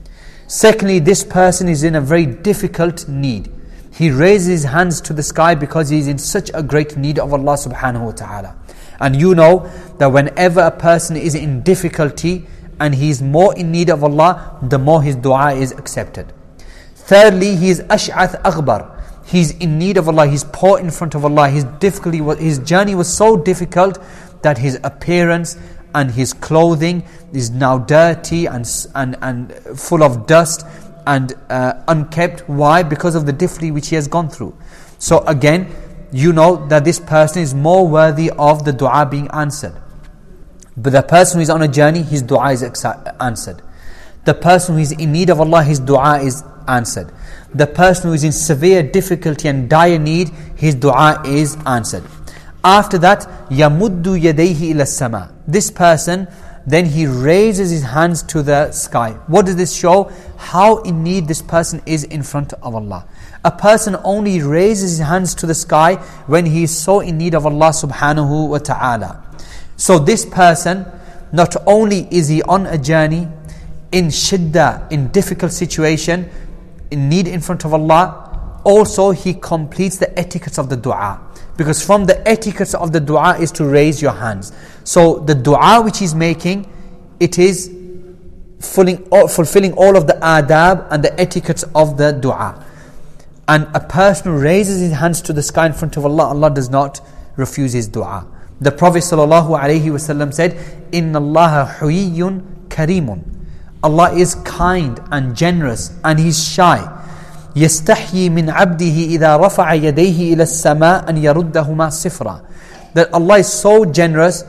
A: Secondly, this person is in a very difficult need. He raises his hands to the sky because he is in such a great need of Allah subhanahu wa ta'ala. And you know that whenever a person is in difficulty and he is more in need of Allah, the more his dua is accepted. Thirdly, he is ash'ath aghbar. He's in need of Allah, he's poor in front of Allah. His difficulty, his journey was so difficult that his appearance and his clothing is now dirty and and, and full of dust and uh, unkept. Why? Because of the difficulty which he has gone through. So again, you know that this person is more worthy of the dua being answered. But the person who is on a journey, his dua is answered. The person who is in need of Allah, his dua is answered. The person who is in severe difficulty and dire need, his dua is answered. After that, يَمُدُّ يَدَيْهِ إِلَى السَّمَاءِ. This person, then he raises his hands to the sky. What does this show? How in need this person is in front of Allah. A person only raises his hands to the sky when he is so in need of Allah subhanahu wa ta'ala. So this person, not only is he on a journey, in shiddah, in difficult situation, in need in front of Allah, also he completes the etiquettes of the dua. Because from the etiquettes of the dua is to raise your hands. So the dua which he's making, it is fulfilling all of the adab and the etiquettes of the dua. And a person who raises his hands to the sky in front of Allah, Allah does not refuse his dua. The Prophet ﷺ said, إِنَّ اللَّهَ حُيِّيٌّ كَرِيمٌ. Allah is kind and generous and He's shy. يَسْتَحْيِي مِنْ عَبْدِهِ إِذَا رَفَعَ يَدَيْهِ إِلَى السَّمَاءِ أَنْ يَرُدَّهُمَا صِفْرًا. That Allah is so generous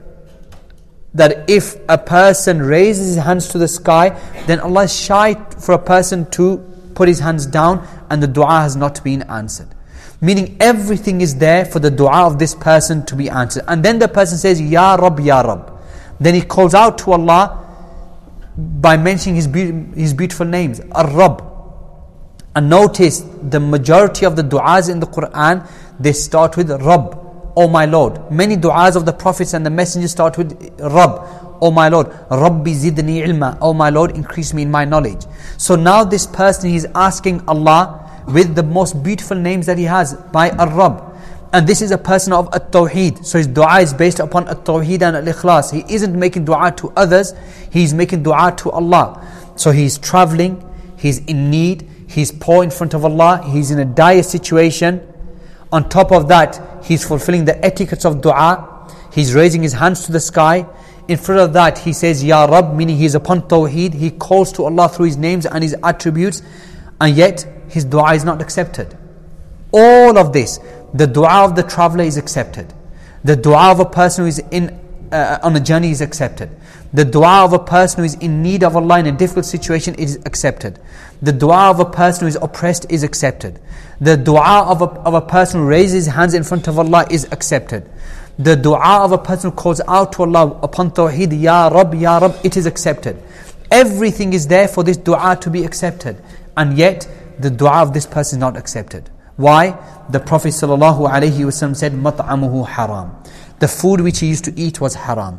A: that if a person raises his hands to the sky, then Allah is shy for a person to put his hands down and the dua has not been answered. Meaning everything is there for the dua of this person to be answered. And then the person says, Ya Rab, Ya Rab. Then he calls out to Allah by mentioning his, be- his beautiful names, Ar-Rab. And notice the majority of the du'as in the Quran, they start with Rabb, Oh my Lord. Many du'as of the prophets and the messengers start with Rabb, Oh my Lord. Rabbi zidni ilma, Oh my Lord, increase me in my knowledge. So now this person is asking Allah with the most beautiful names that he has by Ar-Rabb. And this is a person of At-Tawheed. So his dua is based upon At-Tawheed and Al-Ikhlas. He isn't making dua to others, he's making dua to Allah. So he's traveling, he's in need, he's poor in front of Allah, he's in a dire situation. On top of that, he's fulfilling the etiquettes of dua. He's raising his hands to the sky. In front of that, he says, Ya Rabb, meaning he's upon Tawheed. He calls to Allah through his names and his attributes. And yet, his dua is not accepted. All of this, the dua of the traveler is accepted. The dua of a person who is in uh, on a journey is accepted. The dua of a person who is in need of Allah in a difficult situation is accepted. The dua of a person who is oppressed is accepted. The dua of a, of a person who raises his hands in front of Allah is accepted. The dua of a person who calls out to Allah upon Tawheed, Ya Rab, Ya Rab, it is accepted. Everything is there for this dua to be accepted. And yet, the dua of this person is not accepted. Why? The Prophet ﷺ said, مَطْعَمُهُ haram. The food which he used to eat was haram.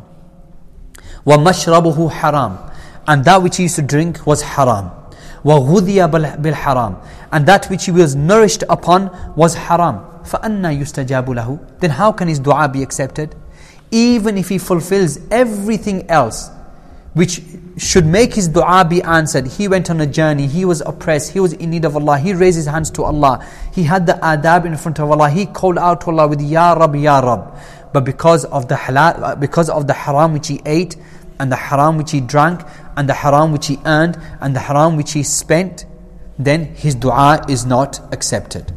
A: وَمَشْرَبُهُ haram. And that which he used to drink was haram. وَغُذِيَ بِالْحَرَامِ. And that which he was nourished upon was haram. فَأَنَّا يُسْتَجَابُ لَهُ. Then how can his dua be accepted? Even if he fulfills everything else which should make his dua be answered. He went on a journey, he was oppressed, he was in need of Allah, he raised his hands to Allah, he had the adab in front of Allah, he called out to Allah with Ya Rab, Ya Rab. But because of the halal, because of the haram which he ate, and the haram which he drank, and the haram which he earned, and the haram which he spent, then his dua is not accepted.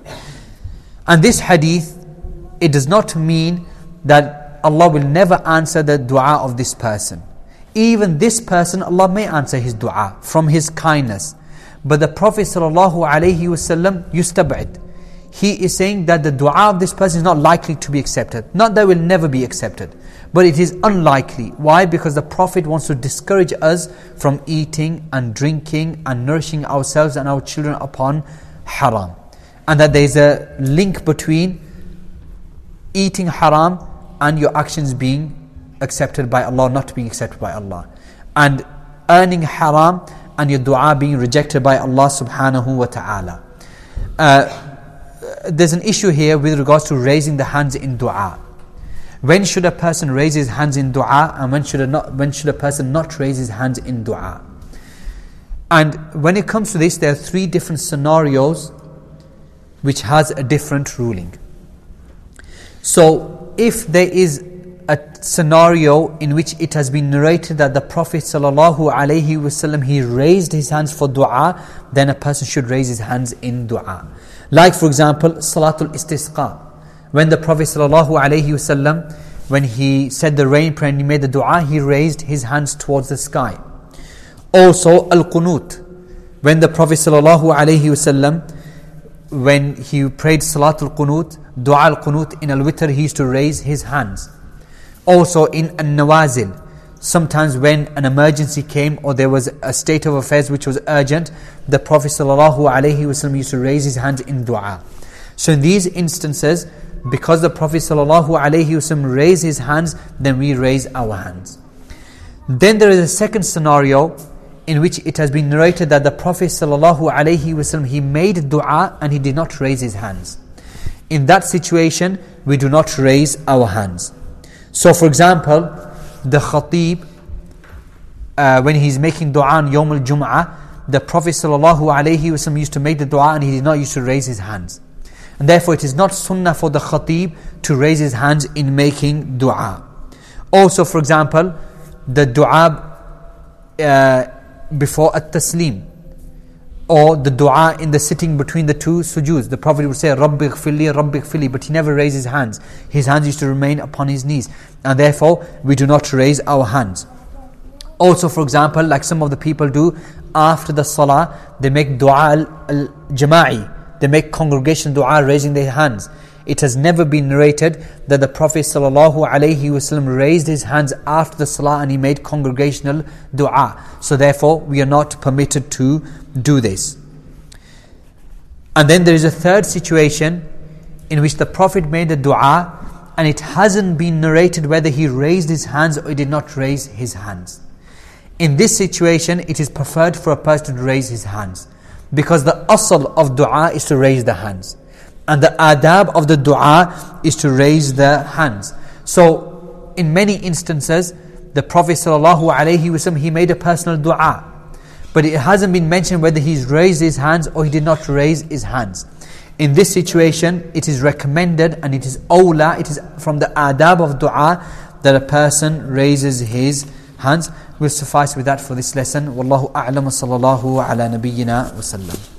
A: And this hadith, it does not mean that Allah will never answer the dua of this person. Even this person, Allah may answer his dua from His kindness. But the Prophet ﷺ yustab'id. He is saying that the dua of this person is not likely to be accepted. Not that it will never be accepted, but it is unlikely. Why? Because the Prophet wants to discourage us from eating and drinking and nourishing ourselves and our children upon haram. And that there is a link between eating haram and your actions being accepted by Allah, not being accepted by Allah. And earning haram and your dua being rejected by Allah subhanahu wa ta'ala. Uh, there's an issue here with regards to raising the hands in dua. When should a person raise his hands in dua, and when should a not when should a person not raise his hands in dua? And when it comes to this, there are three different scenarios which has a different ruling. So if there is a scenario in which it has been narrated that the Prophet sallallahu alaihi wasallam, he raised his hands for dua, then a person should raise his hands in dua. Like for example, Salatul Istisqa. When the Prophet sallallahu alaihi wasallam, when he said the rain prayer and he made the dua, he raised his hands towards the sky. Also Al-Qunut. When the Prophet sallallahu alaihi wasallam, when he prayed Salatul Qunut, Dua Al-Qunut in Al-Witr, he used to raise his hands. Also in An-Nawazil, sometimes when an emergency came or there was a state of affairs which was urgent, the Prophet sallallahu alaihi wasallam used to raise his hands in dua. So in these instances, because the Prophet sallallahu alaihi wasallam raised his hands, then we raise our hands. Then there is a second scenario in which it has been narrated that the Prophet sallallahu alaihi wasallam, he made dua and he did not raise his hands. In that situation, we do not raise our hands. So for example, the khatib, uh, when he's making dua on Yawm al-Jum'ah, the Prophet sallallahu alaihi wasallam used to make the dua and he did not used to raise his hands. And therefore it is not sunnah for the khatib to raise his hands in making dua. Also for example, the dua uh, before at-taslim, or the dua in the sitting between the two sujoos. The Prophet would say, Rabbi ghfirli, Rabbi ghfirli, but he never raised his hands. His hands used to remain upon his knees. And therefore, we do not raise our hands. Also, for example, like some of the people do, after the salah, they make dua al-jama'i. They make congregation dua raising their hands. It has never been narrated that the Prophet sallallahu alaihi wasallam raised his hands after the salah and he made congregational dua. So therefore, we are not permitted to do this. And then there is a third situation in which the Prophet made a dua and it hasn't been narrated whether he raised his hands or he did not raise his hands. In this situation, it is preferred for a person to raise his hands, because the asl of dua is to raise the hands. And the adab of the dua is to raise the hands. So, in many instances, the Prophet sallallahu alaihi wasallam, he made a personal dua, but it hasn't been mentioned whether he's raised his hands or he did not raise his hands. In this situation, it is recommended and it is awla, it is from the adab of dua that a person raises his hands. We'll suffice with that for this lesson. Wallahu a'lam wa sallallahu ala nabiyyina wa sallam.